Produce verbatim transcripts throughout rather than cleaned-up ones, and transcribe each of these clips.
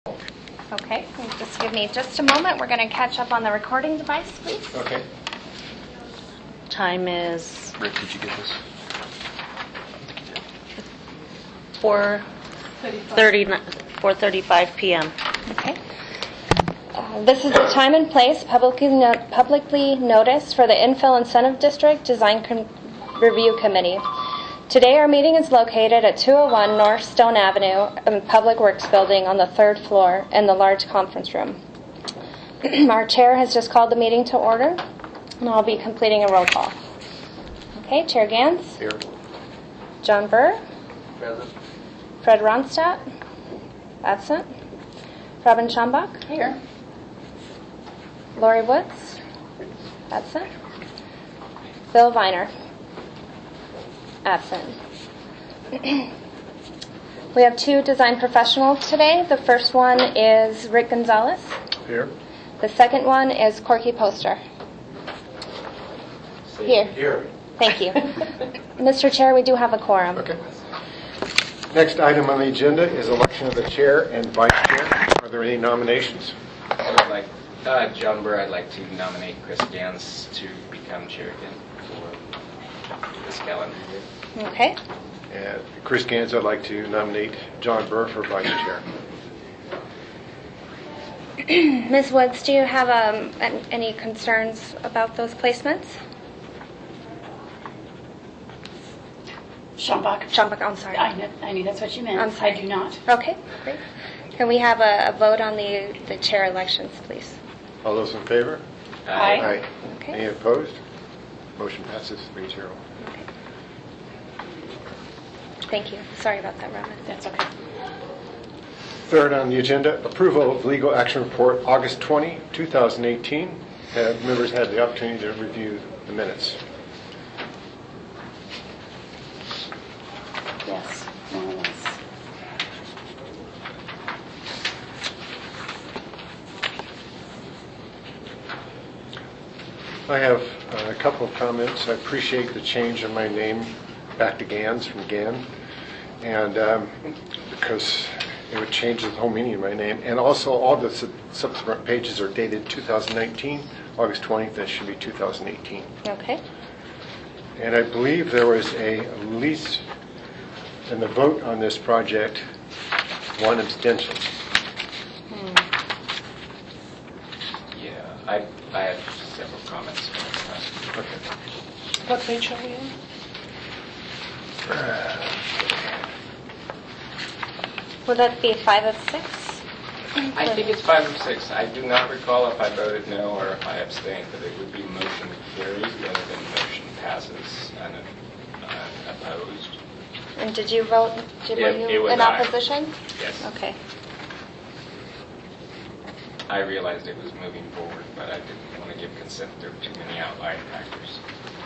Okay, just give me just a moment. We're going to catch up on the recording device, please. Okay. Time is Rick, did you get this? four thirty-five p.m. Okay. Uh, this is the time and place publicly, no- publicly noticed for the Infill Incentive District Design Com- Review Committee. Today our meeting is located at two oh one North Stone Avenue in Public Works Building on the third floor in the large conference room. Our chair has just called the meeting to order, and I'll be completing a roll call. Okay, Chair Gans. Here. John Burr. Present. Fred Ronstadt. Absent. Robin Schambach. Here. Lori Woods. Absent. Bill Viner. Absent. We have two design professionals today. The first one is Rick Gonzalez. Here. The second one is Corky Poster. Here. Here. Thank you. Mister Chair, we do have a quorum. Okay. Next item on the agenda is election of the chair and vice chair. Are there any nominations? I would like, uh, John Burr, I'd like to nominate Chris Gans to become chair again for this calendar year. Okay. And Chris Gans, I'd like to nominate John Burr for vice chair. Miz Woods, do you have um, an- any concerns about those placements? Schambach. Schambach, I'm sorry. I knew, I knew that's what you meant. I'm sorry. I do not. Okay, great. Can we have a, a vote on the, the chair elections, please? All those in favor? Aye. Okay. Any opposed? Motion passes three zero. Thank you. Sorry about that, Robin. That's okay. Third on the agenda, approval of legal action report, August twentieth, twenty eighteen. Have members had the opportunity to review the minutes? Yes, more or less. I have uh, a couple of comments. I appreciate the change of my name back to Gans from Gan, and um, because it would change the whole meaning of my name. And also, all the sub- subsequent pages are dated two thousand nineteen, August twentieth. That should be two thousand eighteen. Okay. And I believe there was a at least in the vote on this project, one abstention. Yeah, I, I have several comments. Okay. What page are we on? Would that be five of six? I think it's five or six. I do not recall if I voted no or if I abstained, but it would be motion carries rather than motion passes and uh, opposed. And did you vote? Did were It- you it was in aye. opposition? Yes. Okay. I realized it was moving forward, but I didn't want to give consent. There were too many outlying factors.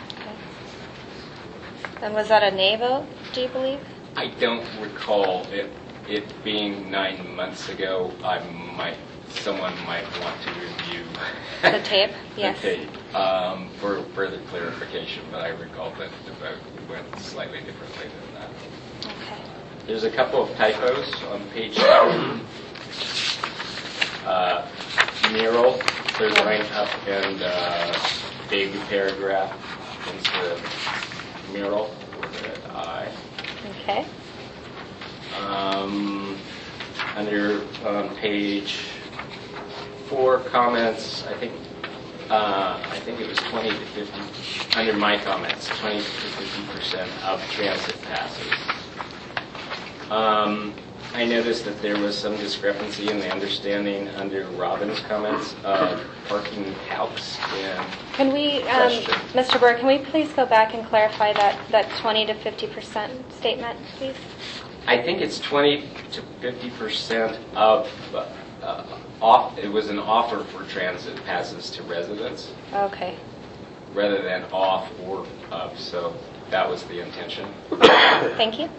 Okay. And was that a nay vote, do you believe? I don't recall it, it being nine months ago. I might, someone might want to review The tape? the Yes. tape um, for further clarification, but I recall that the vote went slightly differently than that. Okay. There's a couple of typos on page two. Uh, mural, third line up, and uh, big paragraph instead of mural, with an I. Okay. Um, under um, page four, comments, I think uh, I think it was twenty to fifty. Under my comments, twenty to fifty percent of transit passes. Um, I noticed that there was some discrepancy in the understanding under Robin's comments of parking calcs and Can we, um, Question. Mister Burr, can we please go back and clarify that, that twenty to fifty percent statement, please? I think it's twenty to fifty percent of uh, off. It was an offer for transit passes to residents Okay. rather than off or of. So that was the intention. Thank you.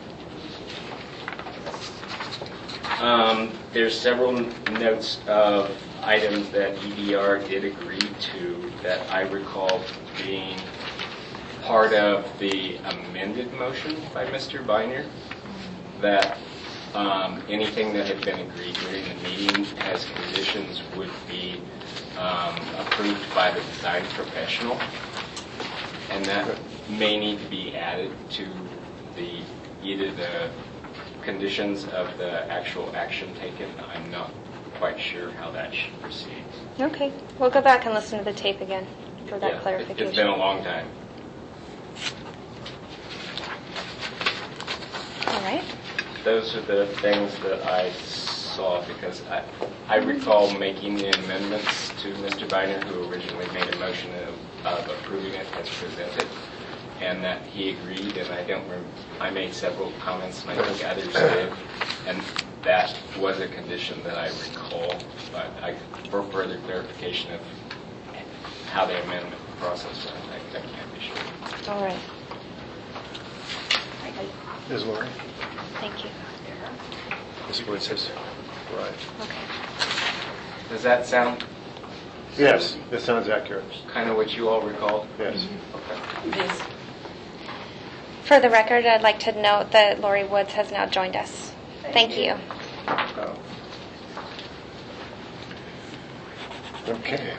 Um, there's several notes of items that E D R did agree to that I recall being part of the amended motion by Mister Viner, that um, anything that had been agreed during the meeting as conditions would be um, approved by the design professional, and that may need to be added to the either the conditions of the actual action taken. I'm not quite sure how that should proceed. Okay, we'll go back and listen to the tape again for that Yeah, it- clarification. It's been a long time. All right. Those are the things that I saw, because I, I recall making the amendments to Mister Biner, who originally made a motion of, of approving it as presented, and that he agreed, and I don't remember, I made several comments, and I think others did, and that was a condition that I recall, but I, for further clarification of how the amendment process went, I, I can't be sure. All right. Miz Lori? Thank you. Miz Wood says, right. Okay. Does that sound Yes, that sounds accurate. kind of what you all recalled? Yes. Okay. It is. For the record, I'd like to note that Lori Woods has now joined us. Thank you. Oh. Okay.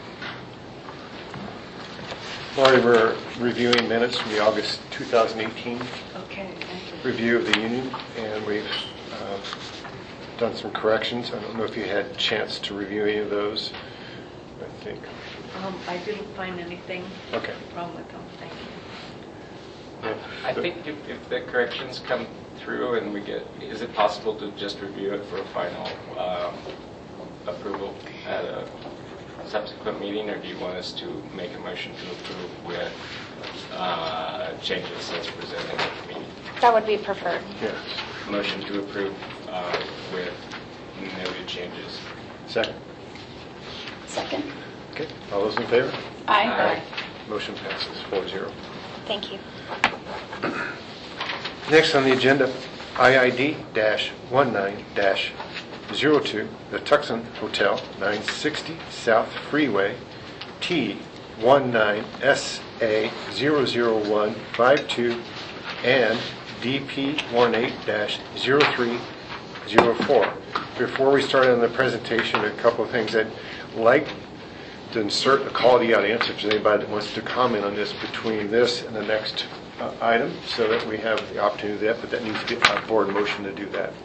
Lori, we're reviewing minutes from the August two thousand eighteen Okay, thank you. review of the union, and we've uh, done some corrections. I don't know if you had a chance to review any of those. I think. Um, I didn't find anything Okay. wrong with them, thank you. Yeah. I think if, if the corrections come through and we get, is it possible to just review it for a final um, approval at a subsequent meeting, or do you want us to make a motion to approve with uh, changes as presented at the meeting? That would be preferred. Yes. Motion to approve uh, with noted changes. Second. Second. Okay. All those in favor? Aye. Motion passes four zero. Thank you. Next on the agenda, I I D nineteen oh two, the Tucson Hotel, nine sixty South Freeway, T nineteen S A zero zero one five two, and D P eighteen dash zero three zero four. Before we start on the presentation, a couple of things. I'd like to insert a call to the audience if there's anybody that wants to comment on this between this and the next uh, item, so that we have the opportunity to do that, but that needs to be a board motion to do that.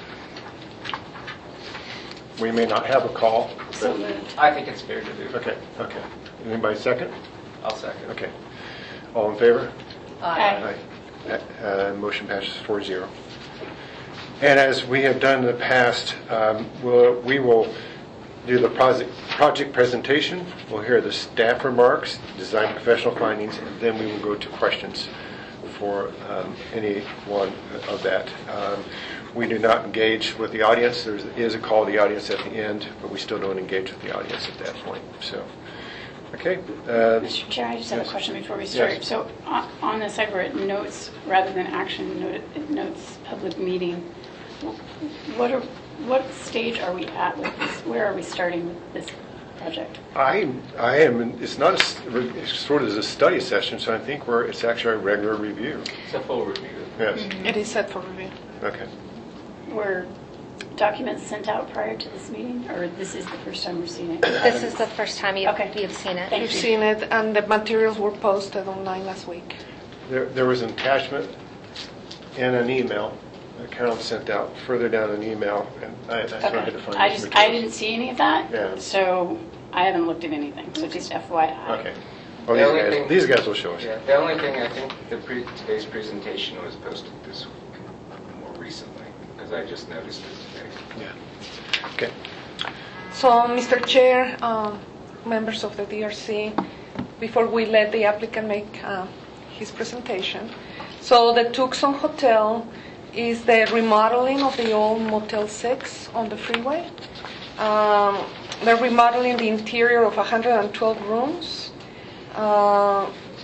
We may not have a call. So but- moved. I think it's fair to do. Okay, okay. Anybody second? I'll second. Okay. All in favor? Aye. Aye. Uh, Motion passes four zero. And as we have done in the past, um, we'll- we will do the project project presentation. We'll hear the staff remarks, design professional findings, and then we will go to questions for um, any one of that. Um, We do not engage with the audience. There is a call to the audience at the end, but we still don't engage with the audience at that point. So, okay. Uh, Mister Chair, I just have yes. a question before we start. Yes. So on on the side where it notes, rather than action, note- it notes public meeting, what are, what stage are we at with this? Where are we starting with this project? I, I am, it's not, a s- it's sort of as a study session, so I think we're, it's actually a regular review. It's a full review. Yes, It is set for review. okay. Were documents sent out prior to this meeting, or this is the first time we're seeing it? This is the first time you've, Okay. you've seen it. Thank You've you. seen it, and the materials were posted online last week. There, there was an attachment in an email that Carolyn sent out, further down an email, and I, that's where I had to find I this just, I material. didn't see any of that, Yeah. so I haven't looked at anything, so just F Y I. Okay. Well, The these only guys, thing- these guys will show us. Yeah, the only thing, I think the pre, today's presentation was posted this week, more recently, because I just noticed it today. Yeah. Okay. So, Mister Chair, um, members of the D R C, before we let the applicant make uh, his presentation, so the Tucson Hotel is the remodeling of the old Motel six on the freeway. Um, they're remodeling the interior of one hundred twelve rooms, uh,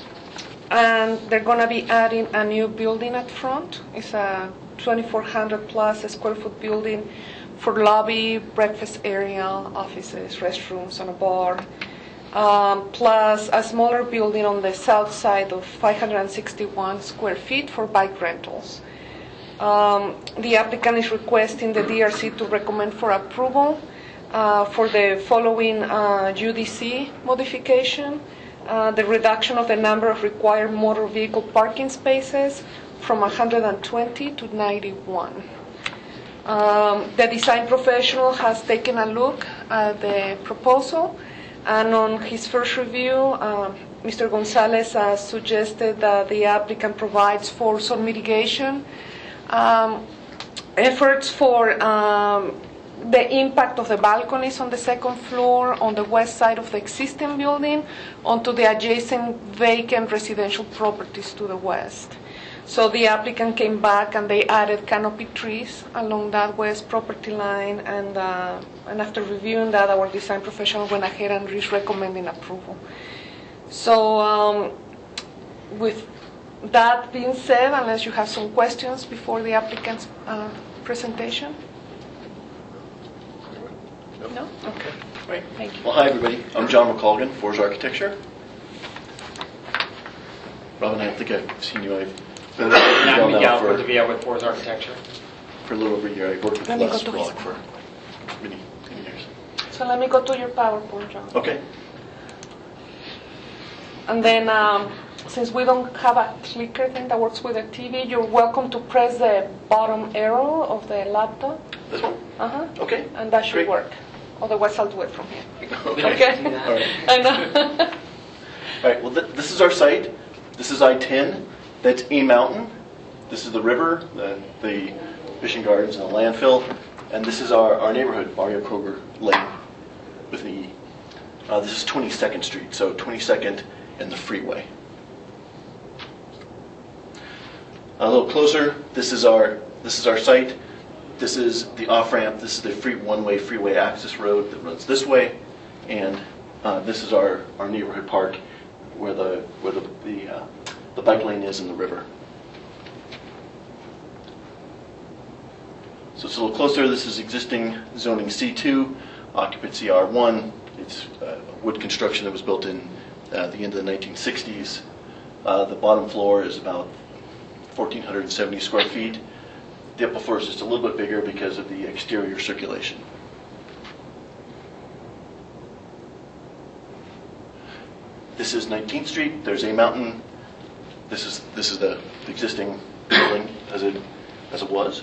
and they're going to be adding a new building at front. It's a twenty-four hundred plus square foot building for lobby, breakfast area, offices, restrooms, and a bar, um, plus a smaller building on the south side of five hundred sixty-one square feet for bike rentals. Um, the applicant is requesting the D R C to recommend for approval uh, for the following uh, U D C modification. Uh, the reduction of the number of required motor vehicle parking spaces from one hundred twenty to ninety-one. Um, the design professional has taken a look at the proposal, and on his first review, uh, Mister Gonzalez uh, suggested that the applicant provides for some mitigation um, efforts for um, the impact of the balconies on the second floor on the west side of the existing building onto the adjacent vacant residential properties to the west. So the applicant came back and they added canopy trees along that west property line, and uh, and after reviewing that, our design professional went ahead and is recommending approval. So um, with that being said, unless you have some questions before the applicant's uh, presentation? No? Okay, great, thank you. Well, hi everybody. I'm John McColgan, Forge Architecture. Robin, I don't think I've seen you. I've been And I'm now Miguel for, Portavia with Forza Architecture. for a little over a year. I worked with Let me go Les to Block his- for many, many years. So let me go to your PowerPoint, John. Okay. And then, um, since we don't have a clicker thing that works with the T V, you're welcome to press the bottom arrow of the laptop. This one? Uh-huh. Okay. And that should Great. work. Otherwise, I'll do it from here. Okay. Okay? All right. I know. All right. Well, th- this is our site. This is I ten. That's A Mountain. This is the river, the, the fishing gardens, and the landfill. And this is our, our neighborhood, Mario Kroger Lane, with the E. Uh, this is twenty-second Street, so twenty-second and the freeway. A little closer. This is our this is our site. This is the off-ramp. This is the free one-way freeway access road that runs this way, and uh, this is our, our neighborhood park, where the where the the, uh, the bike lane is in the river. So it's a little closer. This is existing zoning C two, occupancy R one. It's uh, wood construction that was built in uh, the end of the nineteen sixties. Uh, the bottom floor is about one thousand four hundred seventy square feet. The upper floor is just a little bit bigger because of the exterior circulation. This is nineteenth Street. There's A Mountain. This is this is the existing building as it as it was.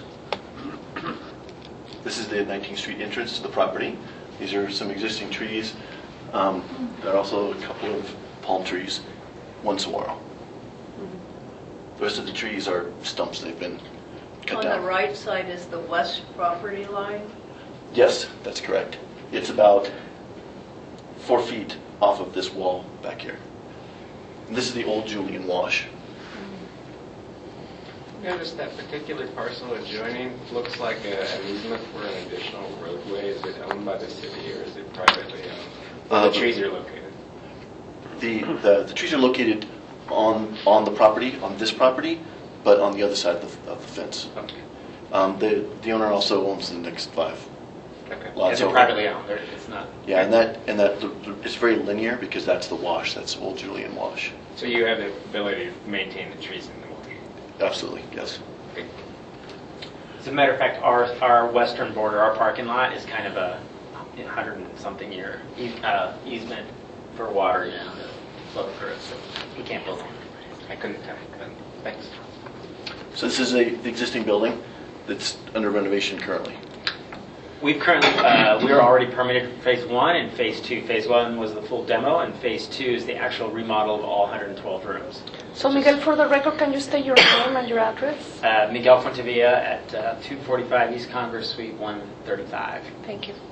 This is the nineteenth Street entrance to the property. These are some existing trees. Um, there are also a couple of palm trees, one saguaro. The rest of the trees are stumps. They've been cut On down. the right side is the west property line. Yes, that's correct. It's about four feet off of this wall back here. And this is the old Julian Wash. Notice that particular parcel adjoining looks like a, an easement for an additional roadway. Is it owned by the city or is it privately owned? Where Uh, the trees are located. The, the the trees are located on on the property, on this property, but on the other side of the, of the fence. Okay. Um, the the owner also owns the next five. Okay. Lots Is it over. privately owned or it's not? Yeah, and that and that it's very linear because that's the wash. That's old Julian Wash. So you have the ability to maintain the trees in the wash? Absolutely, yes. Okay. As a matter of fact, our our western border, our parking lot is kind of a hundred and something year eas- uh, easement for water, you know, to flow through it. So we can't build on it. I couldn't tell. But thanks. So this is a the existing building that's under renovation currently. We've currently uh, we are already permitted for phase one and phase two. Phase one was the full demo, and phase two is the actual remodel of all one hundred twelve rooms. So, Miguel, for the record, can you state your name and your address? Uh, Miguel Fontevilla at uh, two forty-five East Congress, Suite one thirty-five. Thank you.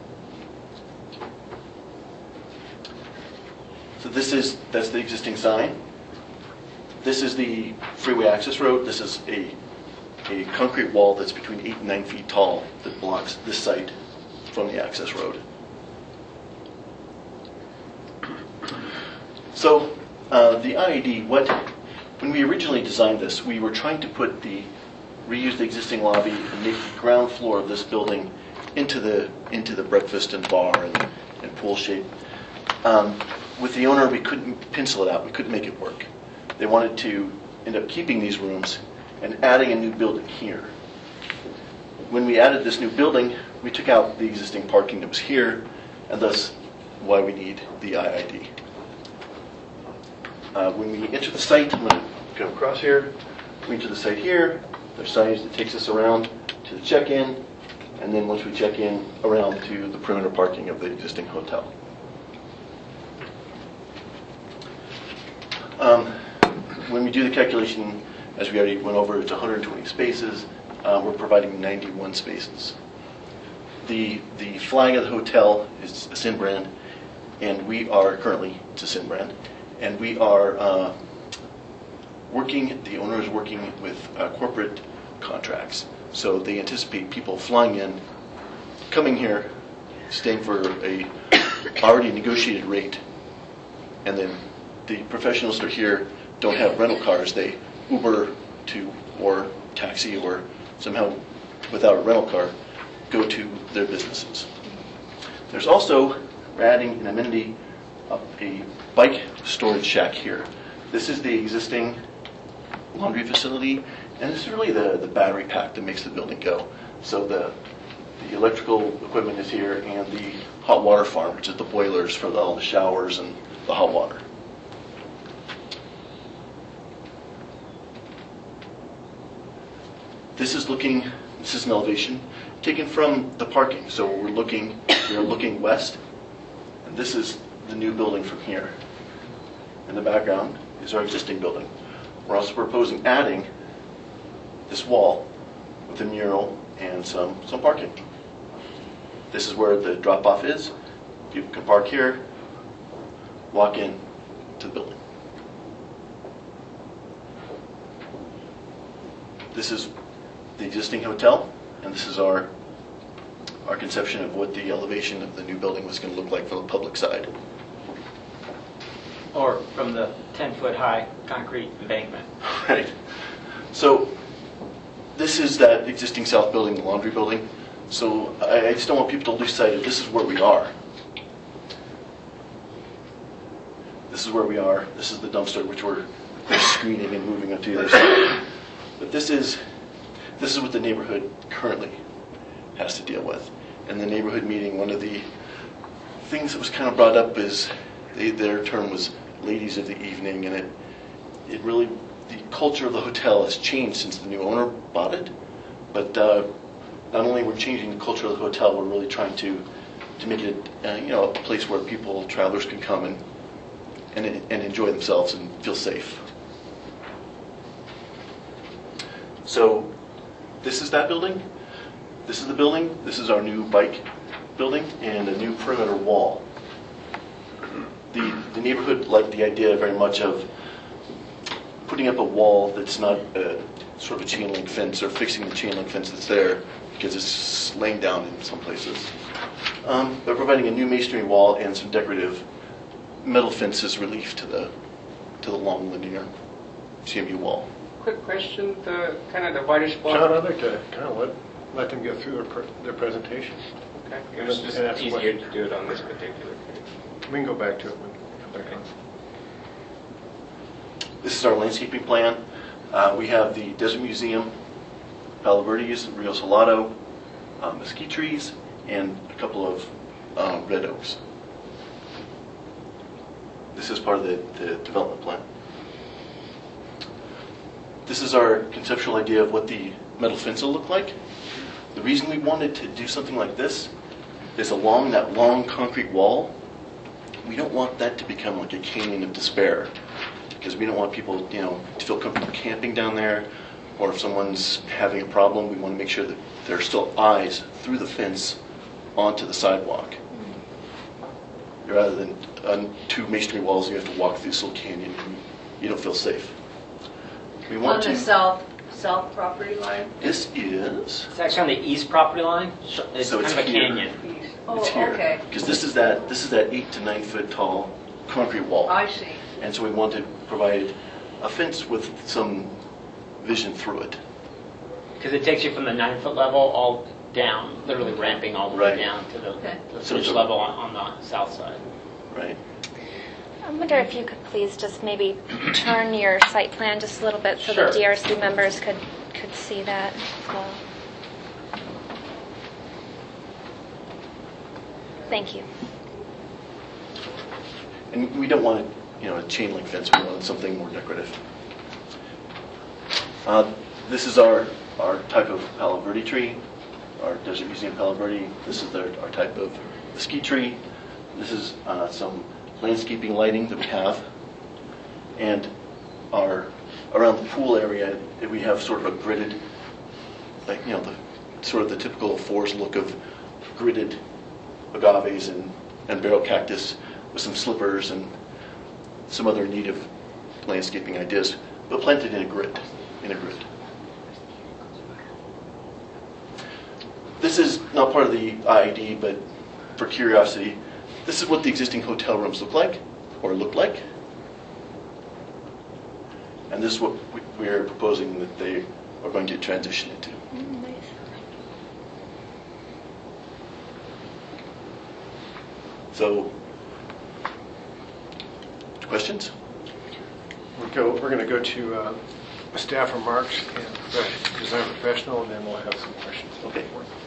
So this is that's the existing sign. This is the freeway access road. This is a a concrete wall that's between eight and nine feet tall that blocks this site from the access road. So uh, the I A D, what when we originally designed this, we were trying to put the reuse the existing lobby and make the ground floor of this building into the into the breakfast and bar and, and pool shape. Um, with the owner, we couldn't pencil it out. We couldn't make it work. They wanted to end up keeping these rooms and adding a new building here. When we added this new building, we took out the existing parking that was here, and thus why we need the I I D. Uh, when we enter the site, I'm going to come across here. We enter the site here. There's signage that takes us around to the check-in, and then once we check in, around to the perimeter parking of the existing hotel. Um, when we do the calculation, as we already went over, it's one hundred twenty spaces. Uh, we're providing ninety-one spaces. The the flag of the hotel is a Sin brand, and we are currently it's a Sin brand, and we are uh, working. The owner is working with uh, corporate contracts, so they anticipate people flying in, coming here, staying for a already negotiated rate, and then the professionals that are here don't have rental cars. They Uber to or taxi or somehow without a rental car go to their businesses. There's also, we're adding an amenity, uh, a bike storage shack here. This is the existing laundry facility, and this is really the, the battery pack that makes the building go. So the, the electrical equipment is here, and the hot water farm, which is the boilers for the, all the showers and the hot water. This is looking, this is an elevation taken from the parking. So we're looking, we're looking west, and this is the new building from here. In the background is our existing building. We're also proposing adding this wall with a mural and some, some parking. This is where the drop-off is. People can park here, walk in to the building. This is the existing hotel, and this is our our conception of what the elevation of the new building was going to look like from the public side. Or from the ten-foot high concrete embankment. Right. So this is that existing south building, the laundry building. So I, I just don't want people to lose sight of this is where we are. This is where we are. This is the dumpster, which we're, we're screening and moving onto the other side. But this is This is what the neighborhood currently has to deal with. And the neighborhood meeting, one of the things that was kind of brought up is they, their term was ladies of the evening, and it it really, the culture of the hotel has changed since the new owner bought it. But uh, not only we're changing the culture of the hotel, we're really trying to to make it uh, you know, a place where people, travelers can come and, and and enjoy themselves and feel safe. So this is that building. This is the building. This is our new bike building and a new perimeter wall. The, the neighborhood liked the idea very much of putting up a wall that's not a, sort of a chain link fence or fixing the chain link fence that's there because it's laying down in some places. Um, but providing a new masonry wall and some decorative metal fences relief to the to the long linear C M U wall. Quick question, the kind of the whitish block. John, I'd like to kind of let, let them get through their, pre- their presentation. Okay. It was just And ask easier questions. to do it on this particular page. We can go back to it when we come back on. This is our landscaping plan. Uh, we have the Desert Museum, Palo Verdes, Rio Salado, uh, mesquite trees, and a couple of uh, red oaks. This is part of the, the development plan. This is our conceptual idea of what the metal fence will look like. The reason we wanted to do something like this is along that long concrete wall, we don't want that to become like a canyon of despair, because we don't want people, you know, to feel comfortable camping down there, or if someone's having a problem, we want to make sure that there are still eyes through the fence onto the sidewalk, rather than on two masonry walls you have to walk through this little canyon and you don't feel safe. We On want the to. south, south property line? This is. It's actually on the east property line. It's So kind it's of a here. canyon. Oh, It's here. okay. Because this is that this is that eight to nine foot tall concrete wall. I see. And so we want to provide a fence with some vision through it. Because it takes you from the nine-foot level all down, literally ramping all the Right. way down to the, Okay. the So finish it's a- level on, on the south side. Right. I wonder if you could please just maybe turn your site plan just a little bit so Sure. the D R C members could, could see that as well. Thank you. And we don't want, you know, a chain link fence. We wanted something more decorative. Uh, this is our, our type of Palo Verde tree, our Desert Museum Palo Verde. This is their, our type of mesquite tree. This is uh, some landscaping lighting that we have. And our around the pool area, we have sort of a gridded, like, you know, the sort of the typical forest look of gridded agaves and, and barrel cactus with some slippers and some other native landscaping ideas, but planted in a grid, in a grid. This is not part of the I I D, but for curiosity, this is what the existing hotel rooms look like, or look like. And this is what we- we're proposing that they are going to transition into. So, questions? We'll go, we're going to go to uh, staff remarks and prof- design professional, and then we'll have some questions. Okay.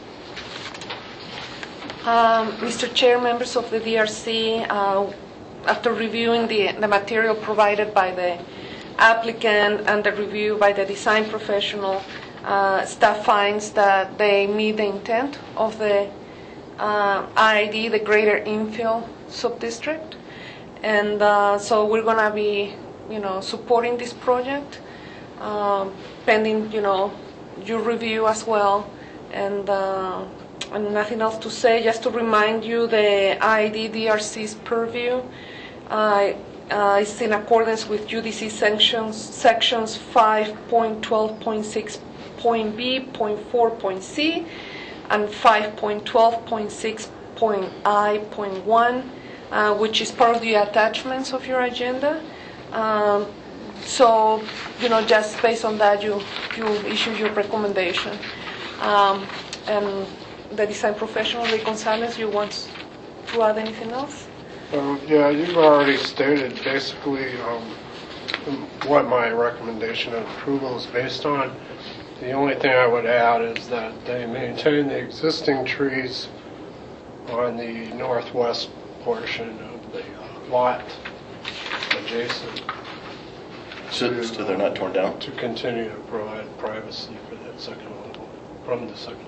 Um, Mister Chair, members of the D R C, uh, after reviewing the, the material provided by the applicant and the review by the design professional, uh, staff finds that they meet the intent of the uh, I I D, the Greater Infill Subdistrict. And uh, so we're going to be, you know, supporting this project, um, pending, you know, your review as well. And uh, and nothing else to say, just to remind you the I I D D R C's purview uh, uh, is in accordance with U D C sections, sections five point twelve point six point B, point four point C, and five point twelve point six point I point one, uh, which is part of the attachments of your agenda. Um, so, you know, just based on that, you, you issue your recommendation. Um, and the design professional, Rick Gonzalez, you want to add anything else? Um, yeah, you've already stated basically um, what my recommendation of approval is based on. The only thing I would add is that they maintain the existing trees on the northwest portion of the uh, lot adjacent. So, to, so they're not torn down? To continue to provide privacy for that second level, from the second level.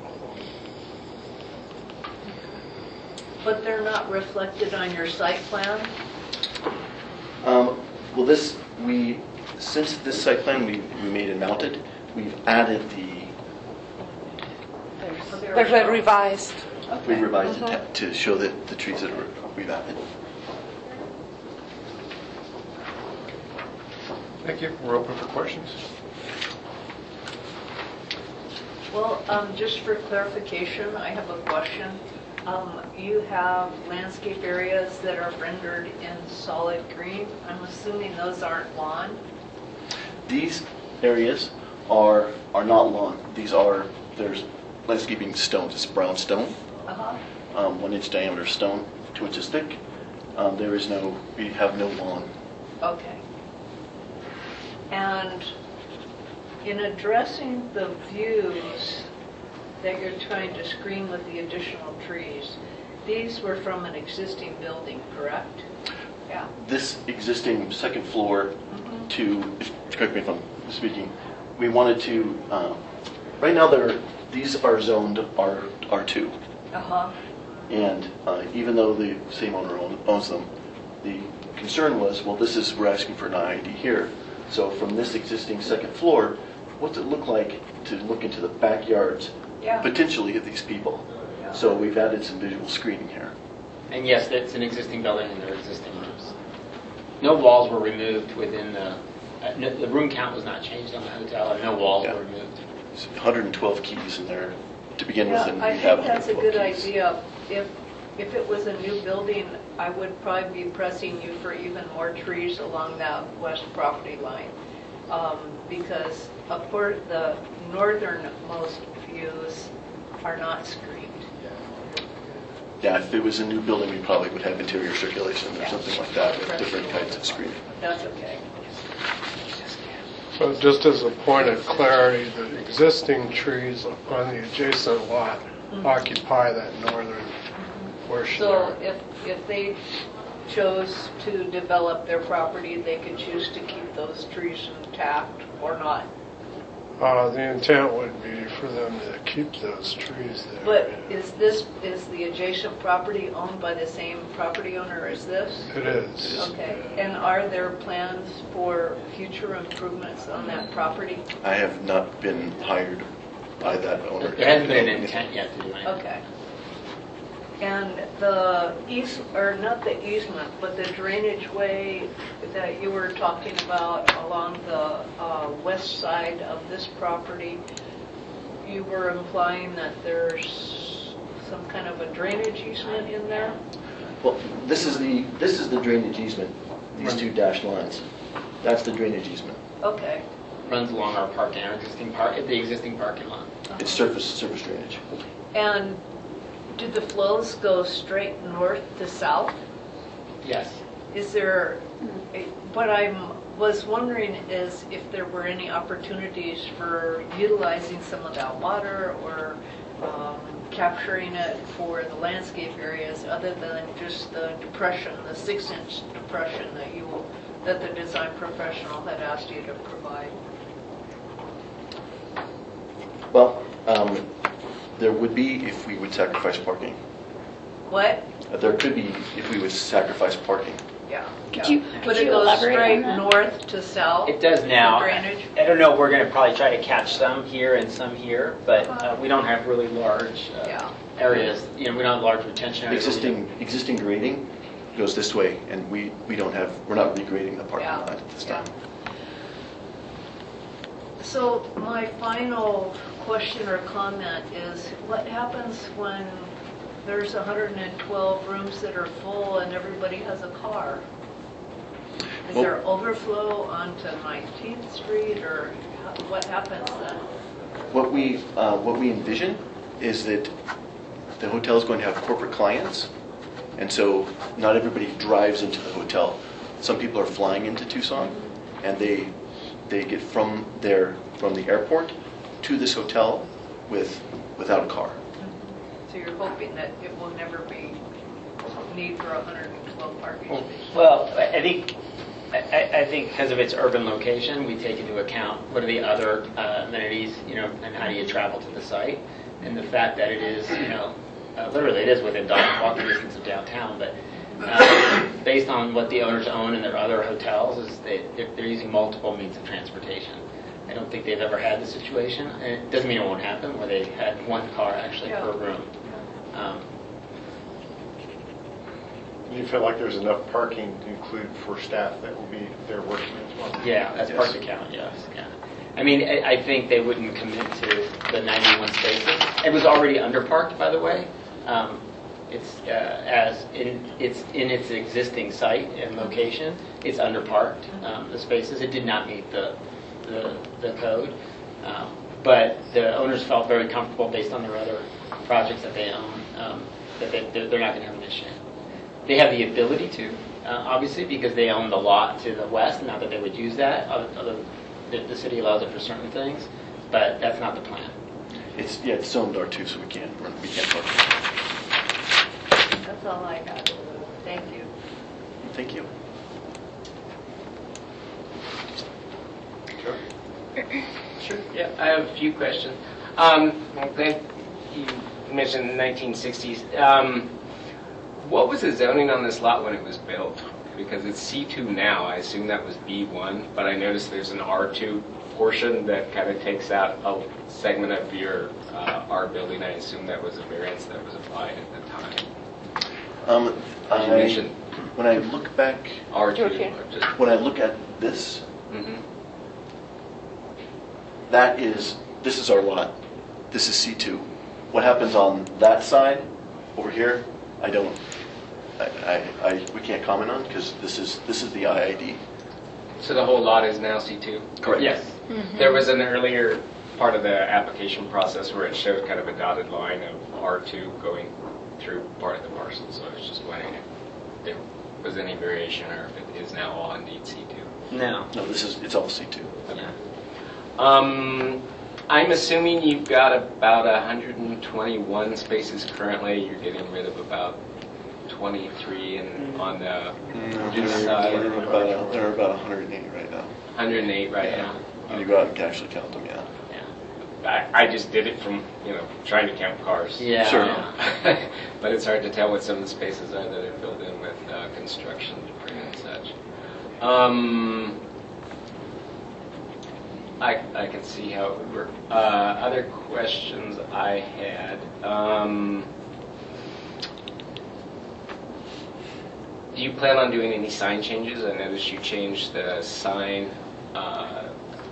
But they're not reflected on your site plan? Um, well, this, we, since this site plan we, we made and mounted, we've added the, They're revised. we revised it to show that the trees that are, we've added. Thank you. We're open for questions. Well, um, just for clarification, I have a question. Um, you have landscape areas that are rendered in solid green. I'm assuming those aren't lawn? These areas are are not lawn. These are, there's landscaping stones. It's brown stone, Uh-huh. um, one inch diameter stone, two inches thick. Um, there is no, we have no lawn. Okay. And in addressing the views that you're trying to screen with the additional trees, these were from an existing building, correct? Yeah. This existing second floor Mhm. to, if, correct me if I'm speaking, we wanted to, um, right now there, these are zoned R, R2. Uh-huh. And uh, even though the same owner own- owns them, the concern was, well, this is, we're asking for an I I D here. So from this existing second floor, what's it look like to look into the backyards, Yeah. potentially, of these people? Yeah. So we've added some visual screening here. And yes, it's an existing building and there are existing rooms. No walls were removed within the, uh, no, the room count was not changed on the hotel, and no walls Yeah. were removed. There's one hundred twelve keys in there to begin with, Yeah, and I we have think that's a one hundred twelve good keys. idea. If, if it was a new building, I would probably be pressing you for even more trees along that west property line. Um, because of course the northernmost views are not screened. Yeah, if it was a new building, we probably would have interior circulation or Yeah. something like that, with different kinds of screening. That's okay. So just as a point of clarity, the existing trees on the adjacent lot occupy that northern portion So there. if, if they chose to develop their property, they could choose to keep those trees intact or not. Uh, the intent would be for them to keep those trees there. But is this, is the adjacent property owned by the same property owner as this? It is. Okay, and are there plans for future improvements on that property? I have not been hired by that owner. There hasn't been an intent yet to do anything. Okay. And the east, or not the easement, but the drainage way that you were talking about along the uh, west side of this property, you were implying that there's some kind of a drainage easement in there? Well, this is the, this is the drainage easement, these two dashed lines. That's the drainage easement. Okay. Runs along our parking, our existing park, the existing parking lot. It's surface, surface drainage. And do the flows go straight north to south? Yes. Is there, what I was wondering is if there were any opportunities for utilizing some of that water or um, capturing it for the landscape areas other than just the depression, the six-inch depression that you, that the design professional had asked you to provide? Well, um, there would be if we would sacrifice parking. What? Uh, There could be if we would sacrifice parking. Yeah. Could yeah. you- Would could it you go elaborate on straight that? north to south? It does now. The drainage? I don't know, we're going to probably try to catch some here and some here, but uh, we don't have really large uh, Yeah. areas, you know, we don't have large retention areas. Existing, existing grading goes this way, and we, we don't have, we're not regrading the parking Yeah, lot at this yeah. time. So my final question or comment is, what happens when there's one hundred twelve rooms that are full and everybody has a car? Is Well- there overflow onto nineteenth Street, or how- what happens then? What we, uh, what we envision is that the hotel is going to have corporate clients, and so not everybody drives into the hotel. Some people are flying into Tucson, and they, they get from their, from the airport to this hotel with, without a car. So you're hoping that it will never be need for one hundred twelve parking spaces? Well, I I think, I, I think because of its urban location, we take into account what are the other uh, amenities, you know, and how do you travel to the site, and the fact that it is, you know, uh, literally it is within dog walking distance of downtown, but uh, based on what the owners own in their other hotels, is they they're, they're using multiple means of transportation. I don't think they've ever had the situation, and it doesn't mean it won't happen, where they had one car actually Yeah. per room. Um, Do you feel like there's enough parking to include for staff that will be there working as well? Yeah, that's part of the count, yes, yeah. I mean, I, I think they wouldn't commit to the ninety-one spaces. It was already underparked, by the way. Um, It's, uh, as in, it's in its existing site and location, it's underparked, um, the spaces. It did not meet the, the, the code. Um, But the owners felt very comfortable based on their other projects that they own, um, that they, they're they're not going to have an issue. They have the ability to, uh, obviously, because they own the lot to the west, not that they would use that, although the, the city allows it for certain things, but that's not the plan. It's, yeah, it's zoned R two, so we can't, we can't park. That's all I got. Thank you. Thank you. Sure. Yeah, I have a few questions. Um, I'm glad you mentioned the nineteen sixties. Um, what was the zoning on this lot when it was built? Because it's C two now. I assume that was B one, but I noticed there's an R two portion that kind of takes out a segment of your uh, R building. I assume that was a variance that was applied at the time. Um, You I, mentioned when I look back, R two. Okay. Just, when I look at this, mhm. that is, this is our lot. This is C two. What happens on that side over here, I don't, I, I, I we can't comment on because this is, this is the I I D. So the whole lot is now C two? Correct. Yes. There was an earlier part of the application process where it showed kind of a dotted line of R two going through part of the parcel, so I was just wondering if there was any variation or if it is now all indeed C two. No. No, this is, it's all C two. Yeah. Um, I'm assuming you've got about one hundred twenty-one spaces currently. You're getting rid of about twenty-three, and on the They're, east side, they're about, they're about one hundred eighty right now. one hundred eight right Yeah. now. When you go out and actually count them, yeah. Yeah. I, I just did it from, you know, trying to count cars. Yeah. Sure. Yeah. But it's hard to tell what some of the spaces are that are filled in with uh, construction debris and such. Um, I, I can see how it would work. Uh, other questions I had. Um, do you plan on doing any sign changes? I noticed you changed the sign uh,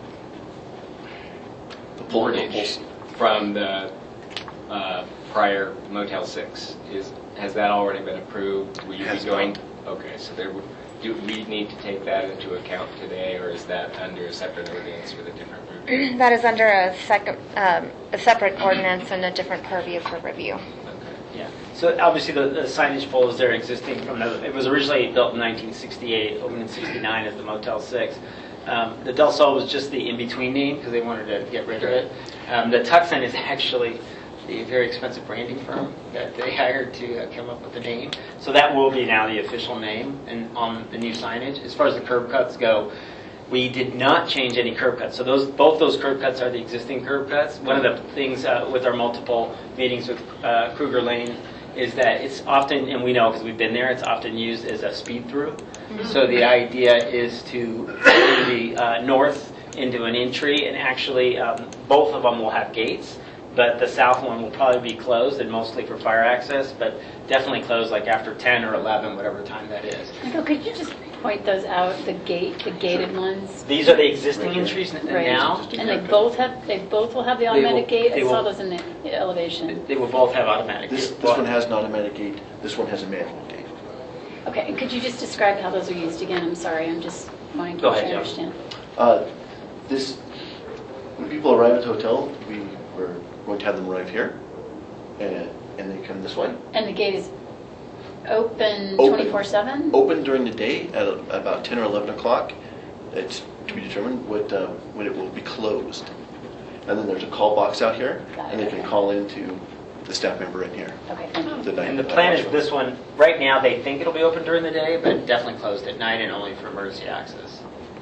The pole, the wordage poles. from the uh, prior Motel six. Is has that already been approved? Will you Has be going? not. Okay, so there would. Do we need to take that into account today, or is that under a separate ordinance with a different review? That is under a second, um, a separate ordinance and a different purview for review. Okay. Yeah. So obviously the, the signage poles there existing from the, it was originally built in nineteen sixty-eight, opened in sixty-nine as the Motel six. Um, the Del Sol was just the in-between name because they wanted to get rid of it. Um, the Tucson is actually the very expensive branding firm that they hired to uh, come up with the name. So that will be now the official name and on the new signage. As far as the curb cuts go, we did not change any curb cuts. So those, both those curb cuts are the existing curb cuts. One of the things uh, with our multiple meetings with uh, Kruger Lane is that it's often, and we know because we've been there, it's often used as a speed through. Mm-hmm. So the idea is to turn the uh, north into an entry, and actually um, both of them will have gates. But the south one will probably be closed and mostly for fire access, but definitely closed like after ten or eleven, whatever time that is. Michael, could you just point those out, the gate, the gated ones? These are the existing Right here. entries n- Right. now. And they both have, they both will have the They will- automatic gate? I they saw will- those in the elevation. They will both have automatic. This, gates. this one has an automatic gate, this one has a manual gate. Okay, and could you just describe how those are used again? I'm sorry, I'm just wanting to Go make sure I ahead, Joe. understand. Uh, This, when people arrive at the hotel, we, we're going to have them arrive here, and, and they come this way. And the gate is open Open. twenty-four seven? Open during the day at about ten or eleven o'clock. It's to be determined what, uh, when it will be closed. And then there's a call box out here, Got it, and they can okay. call into the staff member in here. Okay, thank you. The night- And the night plan is watchman. this one, right now they think it'll be open during the day, but definitely closed at night and only for emergency access.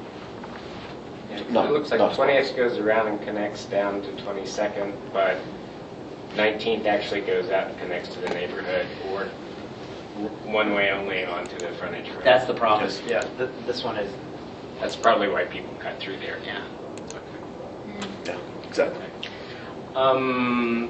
No, It looks like not twentieth goes around and connects down to twenty-second, but nineteenth actually goes out and connects to the neighborhood, or one way only onto the frontage road. That's the problem. Yes. Yeah, th- this one is, That's probably why people cut through there. yeah. Yeah, exactly. Um,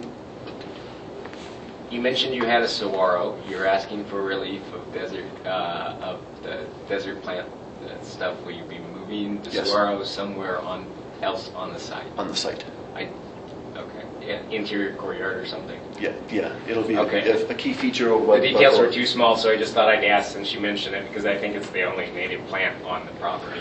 you mentioned you had a saguaro. You're asking for relief of desert, uh, of the desert plant uh, stuff. Will you be moving the Yes. saguaro somewhere on else on the site? On the site. I, okay, yeah, interior courtyard or something. Yeah, yeah, it'll be Okay. a, a key feature of what. The details were too small, so I just thought I'd ask since you mentioned it, because I think it's the only native plant on the property.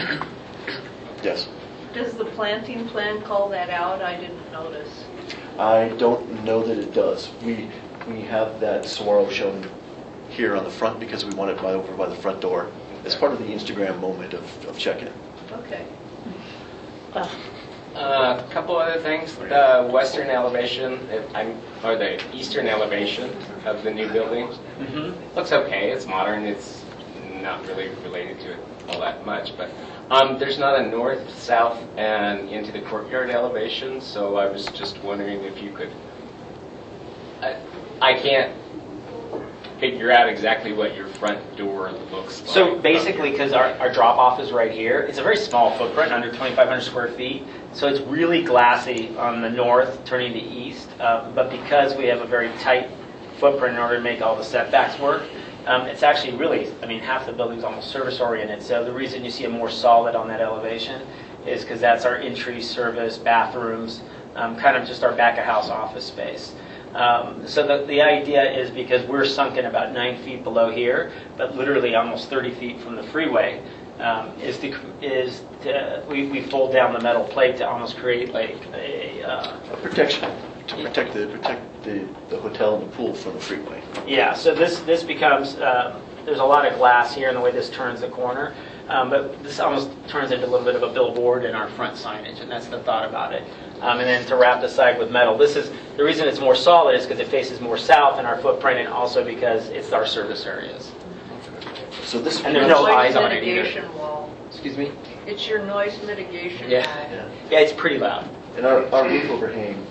Yes. Does the planting plan call that out? I didn't notice. I don't know that it does. We, we have that saguaro shown here on the front because we want it by over by the front door. It's part of the Instagram moment of, of check-in. Okay. Well, A couple other things. The western elevation, uh, I'm, or the eastern elevation of the new building Mm-hmm. looks okay. It's modern. It's not really related to it all that much, but um, there's not a north, south, and into the courtyard elevation. So I was just wondering if you could. I, I can't figure out exactly what your front door looks like. So basically, because our, our drop-off is right here, it's a very small footprint, under twenty-five hundred square feet. So it's really glassy on the north, turning to east. Uh, but because we have a very tight footprint in order to make all the setbacks work, um, it's actually really, I mean, half the building's almost service-oriented. So the reason you see a more solid on that elevation is because that's our entry, service, bathrooms, um, kind of just our back-of-house office space. Um, so the, the idea is because we're sunken about nine feet below here, but literally almost thirty feet from the freeway, um, is to, is to, we, we fold down the metal plate to almost create like a, uh, Protection, to protect the, protect the, the hotel and the pool from the freeway. yeah, so this, this becomes, um, there's a lot of glass here in the way this turns the corner. Um, But this almost turns into a little bit of a billboard in our front signage, and that's the thought about it. Um, And then to wrap the side with metal, this is, the reason it's more solid is because it faces more south in our footprint, and also because it's our service areas. So this. And there's no Noise eyes on it either. mitigation wall. Excuse me? It's your noise mitigation Yeah. wall. Yeah. Yeah, it's pretty loud. And our, our roof overhang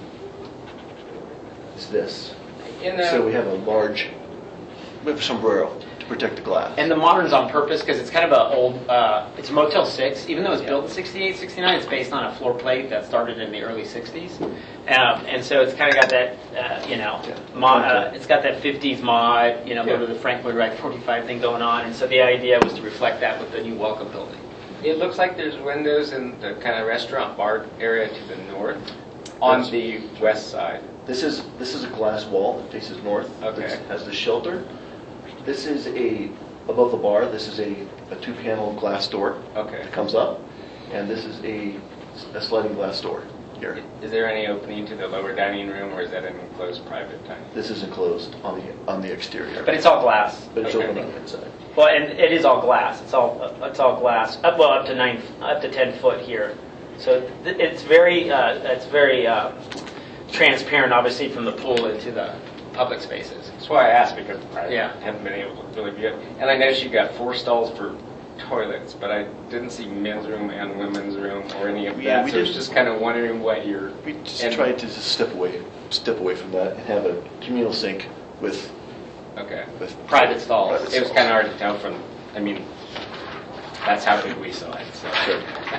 is this. In the- So we have a large, we have a sombrero to protect the glass. And the modern's on purpose because it's kind of a old, uh, it's Motel six. Even though it's built in sixty-eight, sixty-nine, it's based on a floor plate that started in the early sixties. Um, and so it's kind of got that, uh, you know, Yeah. mod, uh, it's got that fifties mod, you know, Yeah. go to the Frank Lloyd Wright forty-five thing going on. And so the idea was to reflect that with the new Welcome building. It looks like there's windows in the kind of restaurant bar area to the north, on the west side. This is, this is a glass wall that faces north. Okay. That has the shelter. This is a, above the bar, this is a, a two-panel glass door. Okay. That comes up. And this is a, a sliding glass door here. Is there any opening to the lower dining room, or is that an enclosed private dining? This is enclosed on the, on the exterior. But it's all glass. But it's Okay. open on the inside. Well, and it is all glass. It's all it's all glass. Up well up to nine, up to ten foot here. So th- it's very uh, it's very uh, transparent, obviously, from the pool into the public spaces. That's why I asked, because I Yeah. haven't been able to really view it. And I noticed you got four stalls for toilets, but I didn't see men's room and women's room or any of Yeah, that. we So I was didn't- just kind of wondering what your... We just and- tried to just step away, step away from that and have a communal sink with, Okay. with Private stalls. private It was stalls. kind of hard to tell from, I mean, that's how big we saw it, so. Sure.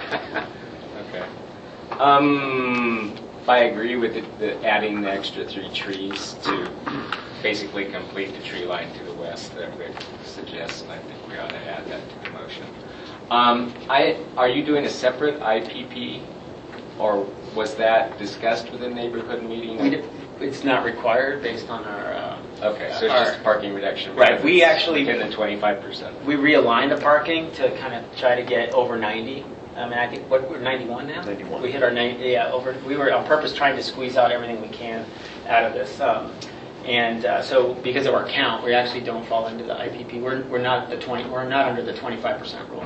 Okay. Um, I agree with the, the adding the extra three trees to basically complete the tree line to the west that Vic suggests, and I think we ought to add that to the motion. Um, I, are you doing a separate I P P, or was that discussed with the neighborhood meeting? We d- it's not required based on our. Uh, Okay, so it's our- just parking reduction. Right, because we it's actually- within the twenty-five percent. We realigned the parking to kind of try to get over ninety. I mean, I think, what, we're ninety-one now? ninety-one. We hit our ninety, yeah, over, we were on purpose trying to squeeze out everything we can out of this. Um, And uh, so because of our count, we actually don't fall into the I P P. We're, we're not the twenty, we're not under the twenty-five percent rule.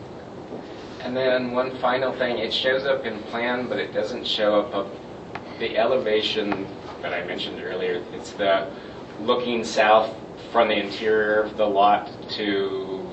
And then one final thing, it shows up in plan, but it doesn't show up of the elevation that I mentioned earlier. It's the looking south from the interior of the lot to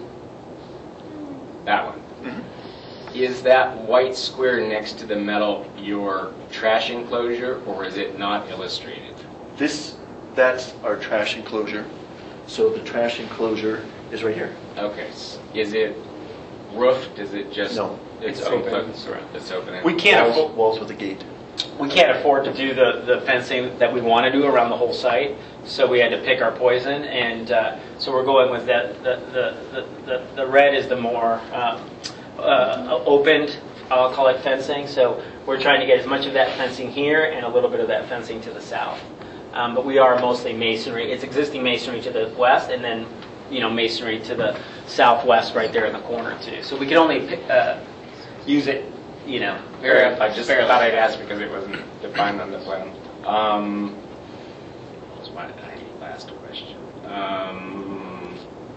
that one. Is that white square next to the metal your trash enclosure, or is it not illustrated? This, that's our trash enclosure. So the trash enclosure is right here. Okay, s- is it roofed? Is it just? No. It's It's open. open. It's open. We can't Walls, afford, walls with a gate. we can't afford to do the, the fencing that we want to do around the whole site, so we had to pick our poison, and uh, so we're going with that. The the the, the, the red is the more um, uh, opened, I'll call it fencing. So we're trying to get as much of that fencing here and a little bit of that fencing to the south. Um, but we are mostly masonry. It's existing masonry to the west, and then you know masonry to the southwest, right there in the corner too. So we can only pick, uh, use it, you know. Fair enough. I just fairly. thought I'd ask because it wasn't defined on the plan. Um, what was my last question? Um,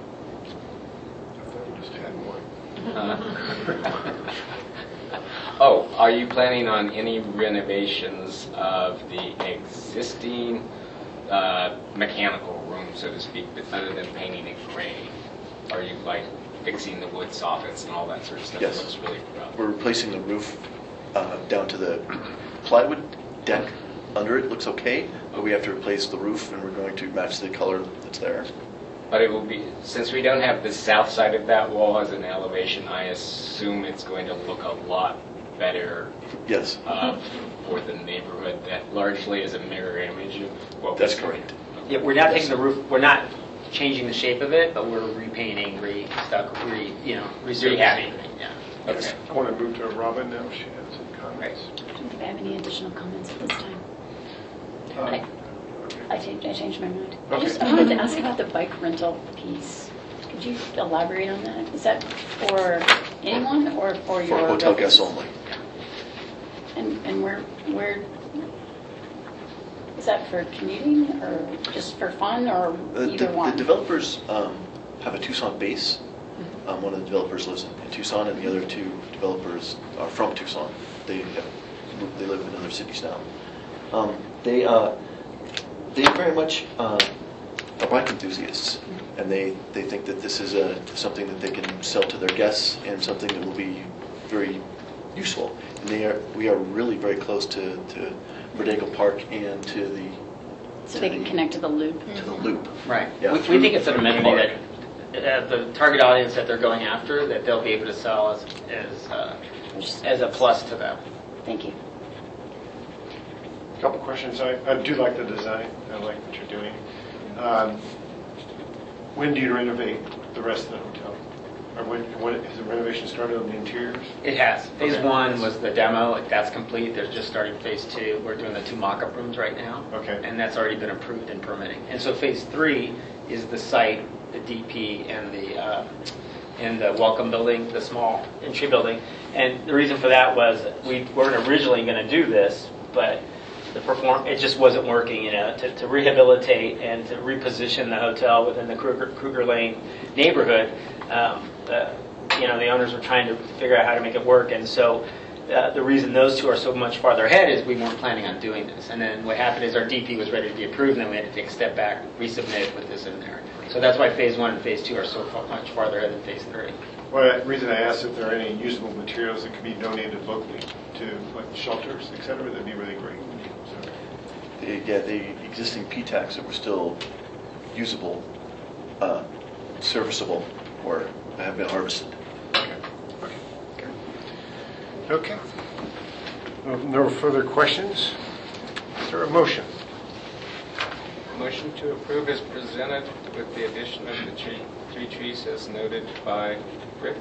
I thought you just had one. uh, oh, are you planning on any renovations of the existing uh, mechanical room, so to speak, but other than painting it gray? Are you like fixing the wood soffits and all that sort of stuff? Yes. It looks really rough. We're replacing the roof uh, down to the plywood deck. Under it looks okay, but we have to replace the roof, and we're going to match the color that's there. But it will be, since we don't have the south side of that wall as an elevation, I assume it's going to look a lot better Yes, uh, for the neighborhood. That largely is a mirror image of what that's was- correct. Yeah, we're not taking the roof. We're not changing the shape of it, but we're repainting, re stuck, re you know, rehabbing. Yeah. Okay. I want to move to Robin now. She has some comments. I don't think I have any additional comments at this time. Uh, I, okay. I changed, I changed my mind. I Okay. just I wanted to ask about the bike rental piece. Could you elaborate on that? Is that for anyone or for your For hotel residents? guests only. And, and where, where, is that for commuting or just for fun or The, either the, one? the developers um, have a Tucson base, Um, One of the developers lives in Tucson, and the other two developers are from Tucson. They have, they live in other cities now. Um, They, uh, they very much uh, are bike enthusiasts, and they, they think that this is a, something that they can sell to their guests and something that will be very useful. And they are, we are really very close to, to Borrego Park and to the So they can connect to the loop. to the loop. Right. Yeah, We we through- think it's an through the amenity that uh, the target audience that they're going after, that they'll be able to sell as, as, uh, as a plus to them. Thank you. Couple questions. I, I do like the design. I like what you're doing. Um, when do you renovate the rest of the hotel? Or when, when has the renovation started on the interiors? It has. Phase Okay. one was the demo. That's complete. They're just starting phase two. We're doing the two mock-up rooms right now. Okay. And that's already been approved in permitting. And so phase three is the site, the D P, and the uh, and the welcome building, the small entry building. And the reason for that was we weren't originally going to do this, but the perform it just wasn't working. You know, to, to rehabilitate and to reposition the hotel within the Kruger, Kruger Lane neighborhood. Um, uh, you know, the owners were trying to figure out how to make it work, and so uh, the reason those two are so much farther ahead is we weren't planning on doing this. And then what happened is our D P was ready to be approved, and then we had to take a step back, resubmit with this in there. So that's why phase one and phase two are so far, much farther ahead than phase three. Well, the reason I asked if there are any usable materials that can be donated locally to like shelters, et cetera, that'd be really great. So, The, yeah, the existing P TACs that were still usable, uh, serviceable, or have been harvested. okay. Okay. Okay. No, no further questions? Is there a motion? Motion to approve is presented with the addition of the tree, three trees as noted by Rick.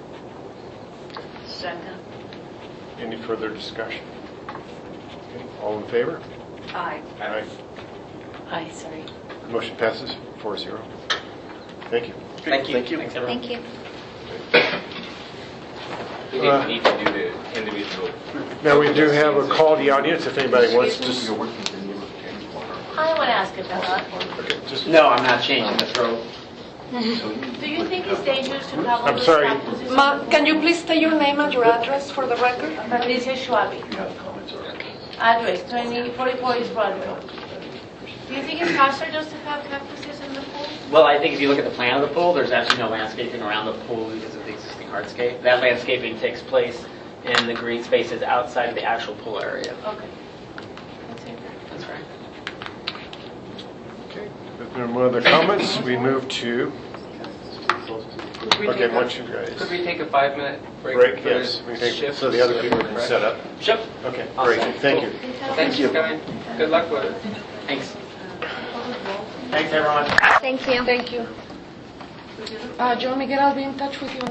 Second. Any further discussion? Okay. All in favor? Aye. Aye. Hi, sorry. Motion passes four zero. Thank you. Thank you. Thank you. Thanks, everyone. Thank you. We Uh, didn't need to do the individual. Now, we do have a call to the audience if anybody wants to. I want to ask about that. Okay, just, No, I'm not changing the throw. Do you think it's dangerous to travel I'm with sorry. cactuses? Ma, can you please state your name and your address for the record? Patricia Schwabi. Address, twenty forty-four East Broadway. Do you think it's hazardous to have cactuses in the pool? Well, I think if you look at the plan of the pool, there's actually no landscaping around the pool because of the existing hardscape. That landscaping takes place in the green spaces outside of the actual pool area. Okay. That's it. That's right. okay. If there are no other comments, we move to, Could we okay, take a- once you guys Could we take a five-minute break? break, for yes. We take, shift so the other so people we can refresh? set up. Sure. Okay, Awesome. great, thank you. Thanks for coming. Good luck with it. Thanks. Thanks, everyone. Thank you. Thank you. Uh, John Miguel, I'll be in touch with you.